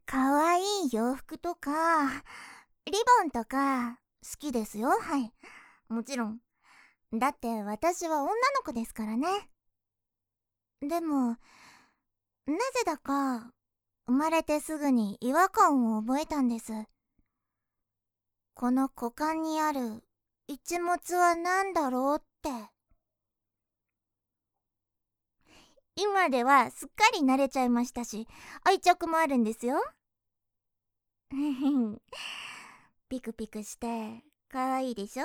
かわいい洋服とか、リボンとか、好きですよ、はい。もちろん。だって私は女の子ですからね。でも、なぜだか、生まれてすぐに違和感を覚えたんです。この股間にある一物は何だろうって。今ではすっかり慣れちゃいましたし、愛着もあるんですよ。ピクピクしてかわいいでしょ。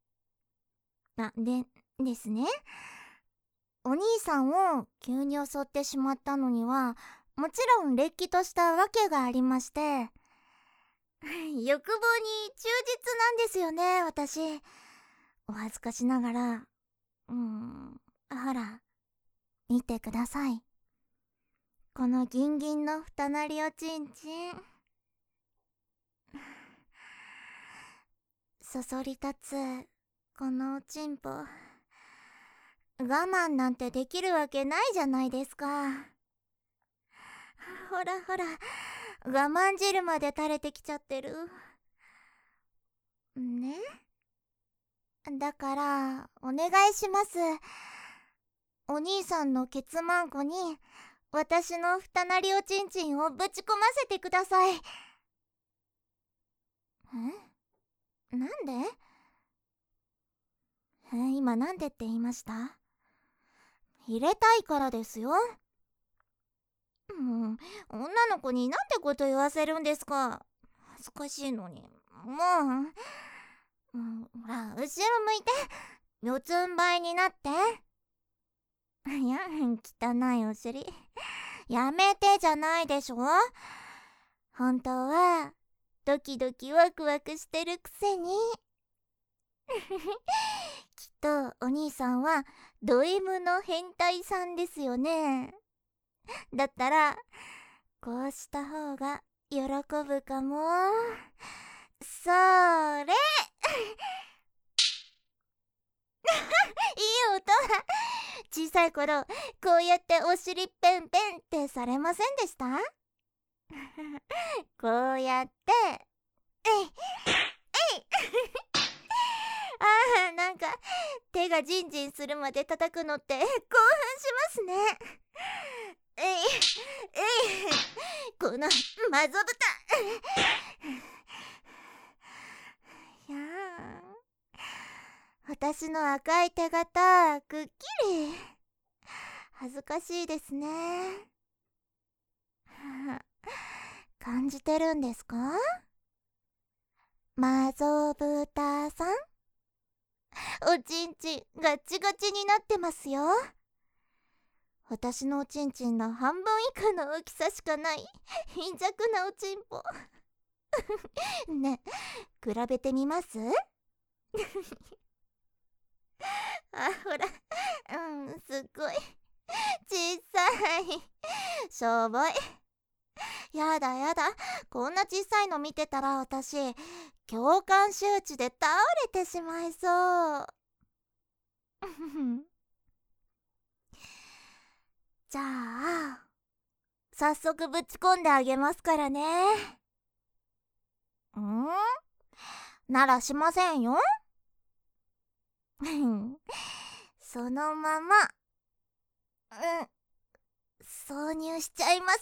ですね。お兄さんを急に襲ってしまったのには、もちろんれっきとしたわけがありまして、欲望に忠実なんですよね、私。お恥ずかしながら。ほら、見てください。このギンギンの二なりおちんちん。そそり立つ、このおちんぽ。我慢なんてできるわけないじゃないですか。ほらほら、我慢汁まで垂れてきちゃってる。ね。だから、お願いします。お兄さんのケツマンコに、私の二なりおちんちんをぶち込ませてください。なんで？今なんでって言いました？入れたいからですよ。女の子になんてこと言わせるんですか。恥ずかしいのに。もほら、後ろ向いて。四つん這いになって。いや、汚いお尻。やめてじゃないでしょ。本当は、ドキドキワクワクしてるくせに。きっとお兄さんはド M の変態さんですよね。だったらこうした方が喜ぶかも。それいい音。小さい頃こうやってお尻ペンペンってされませんでした？こうやってえいえいなんか手がジンジンするまで叩くのって興奮しますね。えいえいこのマゾブタ。いや私の赤い手形くっきり恥ずかしいですね。感じてるんですか？マゾブタさん、おちんちんガチガチになってますよ。私のおちんちんの半分以下の大きさしかない貧弱なおちんぽ。ね、比べてみます？ほら、すっごい小さい。しょぼい。やだやだ、こんな小さいの見てたら私共感周知で倒れてしまいそう。じゃあ早速ぶち込んであげますからね。ならしませんよ。そのまま挿入しちゃいます。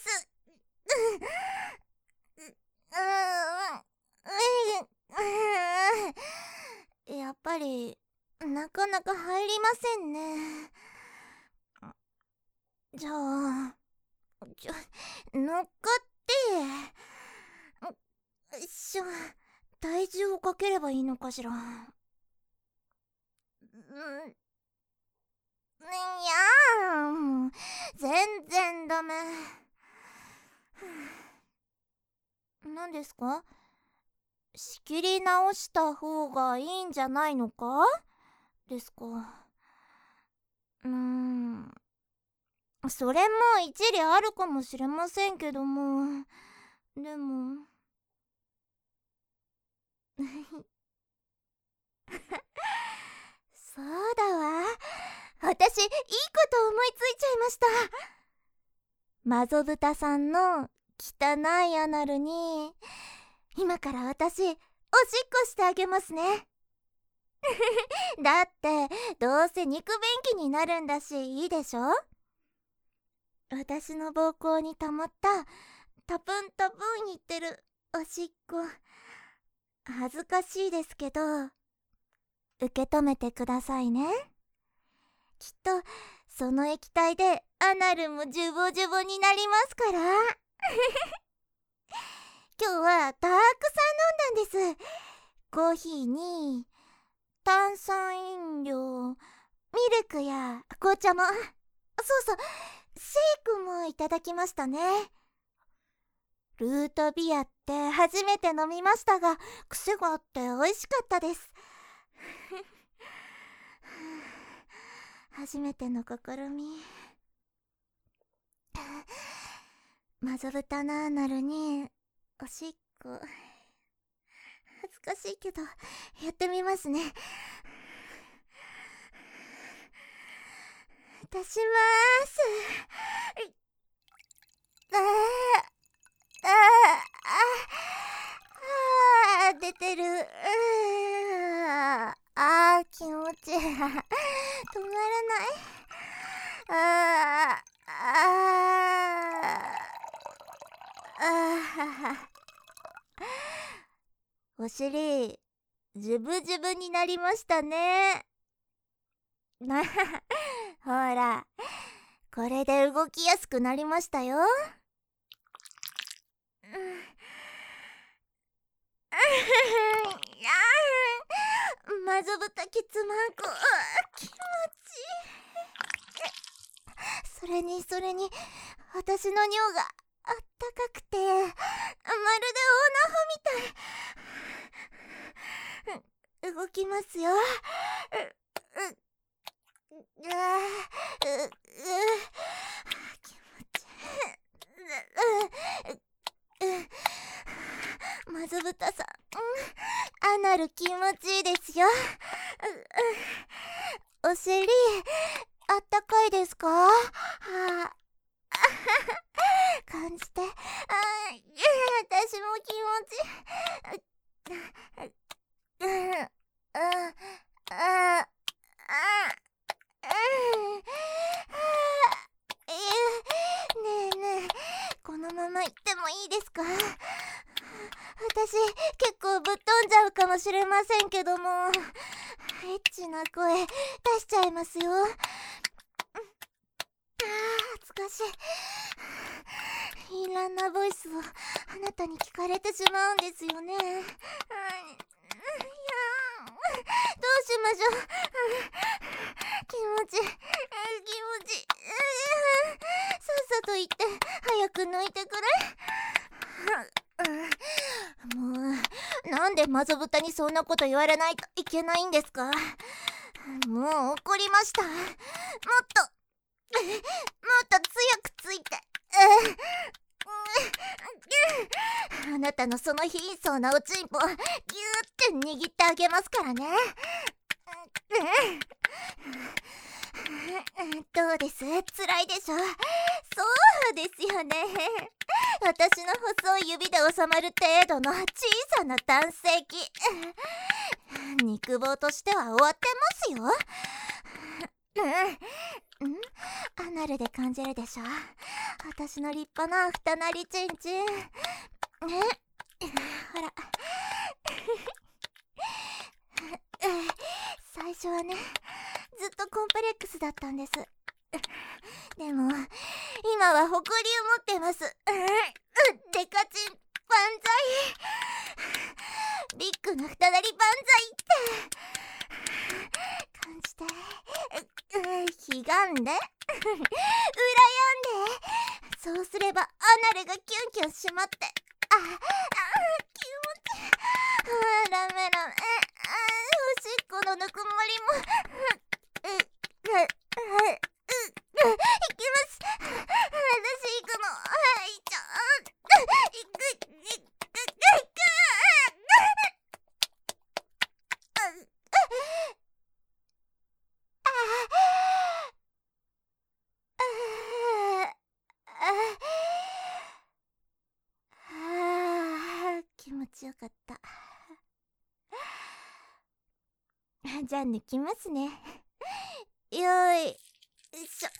やっぱりなかなか入りませんね。じゃあ乗っかってよいしょ、体重をかければいいのかしら。いやー、全然ダメ。何ですか？仕切り直した方がいいんじゃないのかですか。それも一理あるかもしれませんけども、でもそうだわ、私いいこと思いついちゃいました。マゾブタさんの汚いアナルに今から私おしっこしてあげますね。だってどうせ肉便器になるんだし、いいでしょ。私の膀胱に溜まったタプンタプン言ってるおしっこ、恥ずかしいですけど受け止めてくださいね。きっとその液体でアナルもジュボジュボになりますから。今日はたくさん飲んだんです。コーヒーに炭酸飲料、ミルクや紅茶も、そうそう、シェイクもいただきましたね。ルートビアって初めて飲みましたが、癖があって美味しかったです。初めての試み。マゾ豚のアナルにおしっこ、恥ずかしいけどやってみますね。出しまーす。出てる。気持ち止まらない。お尻ジュブジュブになりましたね。ほら、これで動きやすくなりましたよ。マゾ豚ケツマンコ、気持ちいい。それに私の尿があったかくて、まるでオーナホみたい。動きますよ。気持ちいい。マゾ豚さん、アナル気持ちいいですよ。お尻あったかいですか？感じて。私も気持ちねえねえ、このまま行ってもいいですか？私結構ぶっ飛んじゃうかもしれませんけども、エッチな声出しちゃいますよ。恥ずかしい。インランナーボイスをあなたに聞かれてしまうんですよね。いや、どうしましょう。気持ちさっさと言って早く抜いてくれ。もうなんでマゾ豚にそんなこと言われないといけないんですか？もう怒りました。もっと強くついて。あなたのその貧相なおちんぽギューって握ってあげますからね。どうです？辛いでしょ？そうですよね。私の細い指で収まる程度の小さな胆石、肉棒としては終わってますよ。アナルで感じるでしょ？私の立派な二なりちんちん。ほら。最初はね、ずっとコンプレックスだったんです。でも今は誇りを持ってます。デカチン万歳、ビッグな二なり万歳って感じて、ひがんで羨んで、そうすればアナルがキュンキュンしまって、気持ちいい。ラメおしっこのぬくもりもいきます。私行くの。 ちよかった。じゃあ抜きますね。よーいしょ。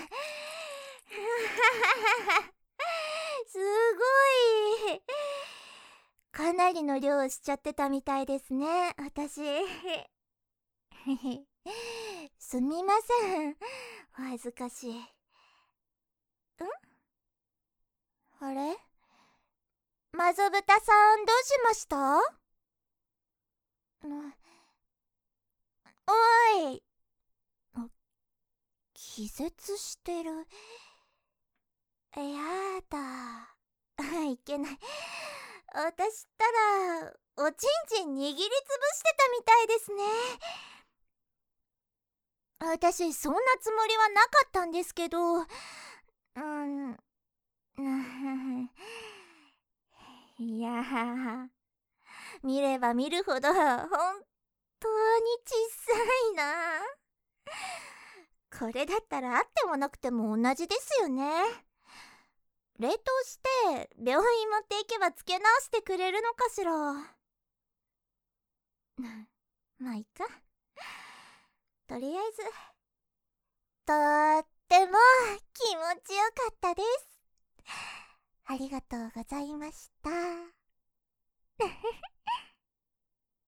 すごい。かなりの量しちゃってたみたいですね、私。すみません、お恥ずかしい。あれ、マゾブタさん、どうしました？おい。気絶してる。やだ。いけない。私ったらおちんちん握りつぶしてたみたいですね。私そんなつもりはなかったんですけど、いやー、見れば見るほど本当に小さいな。これだったらあってもなくても同じですよね。冷凍して病院持っていけばつけ直してくれるのかしら。まあいいか。とりあえずとっても気持ちよかったです。ありがとうございました。